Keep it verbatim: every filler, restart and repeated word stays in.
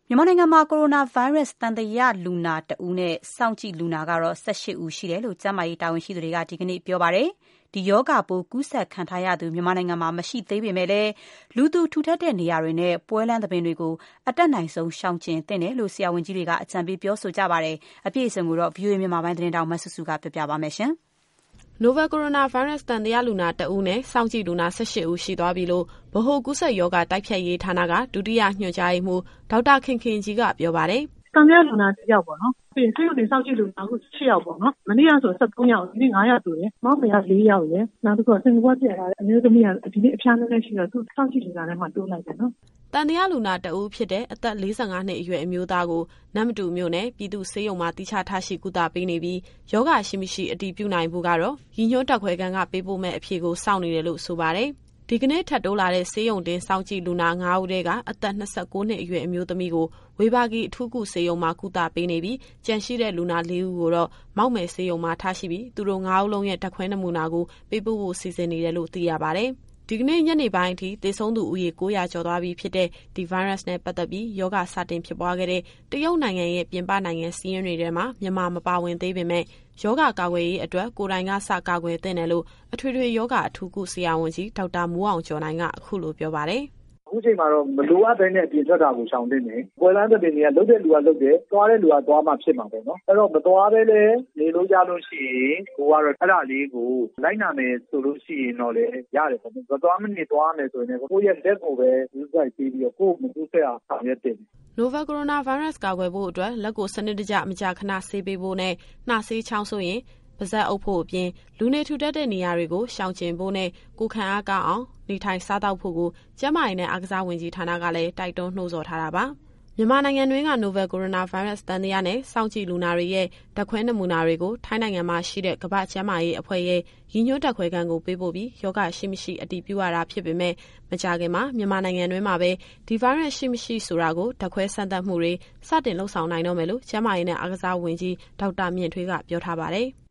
မြန်မာနိုင်ငံမှာကိုရိုနာဗိုင်းရပ်စ်သံသယလူနာတဦးနဲ့စောင့်ကြည့်လူနာကတော့၁၈ဦးရှိတယ်လို့ကျန်းမာရေးတာဝန်ရှိသူတွေကဒီကနေ့ပြောပါတယ်။ဒီရောဂါပိုးကူးစက်ခံထားရသူမြန်မာနိုင်ငံမှာမရှိသေးပေမဲ့လည်းလူသူထူထပ်တဲ့နေရာတွေနဲ့ပွဲလမ်းသဘင်တွေကိုအတက်နိုင်ဆုံးရှောင်ကျဉ်သင့်တယ်လို့ဆရာဝန်ကြီးတွေကအကြံပေးပြောဆိုကြပါတယ်။အပြည့်အစုံကိုတော့ ဗွီအိုအေ မြန်မာပိုင်းသတင်းတောက်မဆုစုကပြောပြပါမယ်။ Novel Coronavirus တန်တရားလူနာတဦးနဲ့စောင့်ကြည့်လူနာ၁၈ဦးရှိသွားပြီလို့ဗဟိုကူးစက်ရောဂါတိုက်ဖျက်ရေးဌာနကဒုတိယညွှန်ကြားရေးမှူးဒေါက်တာခင်ခင်ကြီးကပြောပါတယ်။တန်တရားလူနာတစ်ယောက်ပေါ့နော်။ပြီးရင်ဆေးရုံတွေစောင့်ကြည့်လူနာအခု၈ယောက်ပေါ့နော်။မနေ့ကဆို၁၃ယောက်ဒီနေ့၅ယောက်တူတယ်။မောင်မေက၄ယောက်ရယ်။နောက်တစ်ခုကစင်ကာပူပြည်လာတဲ့အမျိုးသမီးကဒီနေ့အဖျားနည်းနည်းရှိတော့သူစောင့်ကြည့်လူနာထဲမှာတိုးလိုက်တယ်နော်။တန်တရားလူနာတဦးဖြစ်တဲ့အသက်၄၅နှစ်အရွယ်အမျိုးသားကိုနမ်မတူမြို့နယ်ပြည်သူ့ဆေးရုံမှာတိကျထားရှိကုသပေးနေပြီးယောဂရှိမရှိအတည်ပြုနိုင်ဖို့ကတော့ရည်ညွှန်းတက်ခွဲခန်းကပေးပို့မဲ့အဖြေကိုစောင့်နေတယ်လို့ဆိုပါတယ်။ဒီကနေ့ထပ်တိုးလာတဲ့ဆေးရုံတင်စောင့်ကြည့်လူနာ၅ဦးထဲကအသက်၂၉နှစ်အရွယ်အမျိုးသမီးကိုဝေဘာဂီအထူးကုဆေးရုံမှာကုသပေးနေပြီးကြန့်ရှိတဲ့လူနာ၄ဦးကိုတော့မောက်မယ်ဆေးရုံမှာထားရှိပြီးသူတို့၅ဦးလုံးရဲ့ဓာတ်ခွဲနမူနာကိုပေးပို့ဖို့စီစဉ်နေတယ်လို့သိရပါတယ်။ဒီကနေ့ညနေပိုင်းအထိသေဆုံးသူဦးရေ၉ရာကျော်သွားပြီဖြစ်တဲ့ဒီဗိုင်းရပ်စ်နဲ့ပတ်သက်ပြီးယောဂစတင်ဖြစ်ပွားခဲ့တဲ့တရုတ်နိုင်ငံရဲ့ပြင်ပနိုင်ငံစီးရင်တွေထဲမှာမြန်မာမပါဝင်သေးပေမဲ့ယောဂကာကွယ်ရေးအတွက်ကိုယ်တိုင်ကစကာကွယ်သင့်တယ်လို့အထွေထွေယောဂအထူးကုဆရာဝန်ကြီးဒေါက်တာမိုးအောင်ကျော်နိုင်ကအခုလိုပြောပါတယ်။အခုချိန်မှာတော့မလိုအပ်ဘဲနဲ့အပြင်ထွက်တာကိုရှောင်သင့်တယ်။ပွဲလမ်းသဘင်တွေကလုတ်တဲ့လူကလုတ်တယ်၊သွားတဲ့လူကသွားမှဖြစ်မှာပေါ့နော်။အဲ့တော့မသွားဘဲလည်းနေလို့ရလို့ရှိရင်ကိုကတော့အဲ့ဒါလေးကိုလိုက်နာမယ်ဆိုလို့ရှိရင်တော့လည်းရတယ်ပေါ့နော်။မသွားမနေသွားမယ်ဆိုရင်လည်းကိုယ့်ရဲ့လက်ကိုပဲယူဆိုင်ပြီးပြီးတော့ကိုယ်မကူးဆက်အောင်ဆောင်ရွက်တင်။ Novel Coronavirus ကာကွယ်ဖို့အတွက်လက်ကိုစနစ်တကျမကြာခဏဆေးပေးဖို့နဲ့နှာဆေးချောင်းဆိုရင်ပါးစပ်အုပ်ဖို့အပြင်လူနေထူထပ်တဲ့နေရာတွေကိုရှောင်ကျဉ်ဖို့နဲ့ကိုယ်ခံအားကောင်းအောင်နေထိုင်စားသောက်ဖို့ကိုကျန်းမာရေးနဲ့အားကစားဝန်ကြီးဌာနကလည်းတိုက်တွန်းနှိုးဆော်ထားတာပါ။မြန်မာနိုင်ငံတွင်းက Novel Coronavirus သံသယနဲ့စောင့်ကြည့်လူနာတွေရဲ့ဓာတ်ခွဲနမူနာတွေကိုထိုင်းနိုင်ငံမှာရှိတဲ့ကမ္ဘာ့ကျန်းမာရေးအဖွဲ့ရဲ့ရည်ညွှန်းဓာတ်ခွဲခန်းကိုပေးပို့ပြီးယောဂရှိမရှိအတည်ပြုရတာဖြစ်ပေမဲ့မကြာခင်မှာမြန်မာနိုင်ငံတွင်းမှာပဲဒီဗိုင်းရပ်စ်ရှိမရှိဆိုတာကိုဓာတ်ခွဲစမ်းသပ်မှုတွေစတင်လှုပ်ဆောင်နိုင်တော့မယ်လို့ကျန်းမာရေးနဲ့အားကစားဝန်ကြီးဒေါက်တာမြင့်ထွေးကပြောထားပါတယ်။